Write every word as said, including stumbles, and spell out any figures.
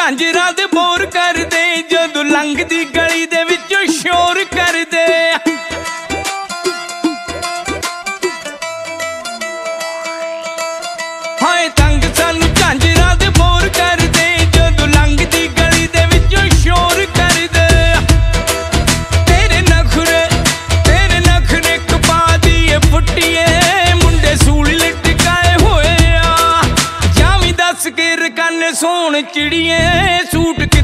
झांजरां दे bore करदे जदों लंघदी गली दे विचों शोर करदे। हाय तंग सानू झांजरां दे बोर करदे जदों लंघदी गली दे विचों शोर करदे। तेरे नखरे तेरे नखरे कपा दिए फुट्टिए मुंडे सूल लटकाए होए आ। जावी दस के रकाने सोण चिड़िए सूट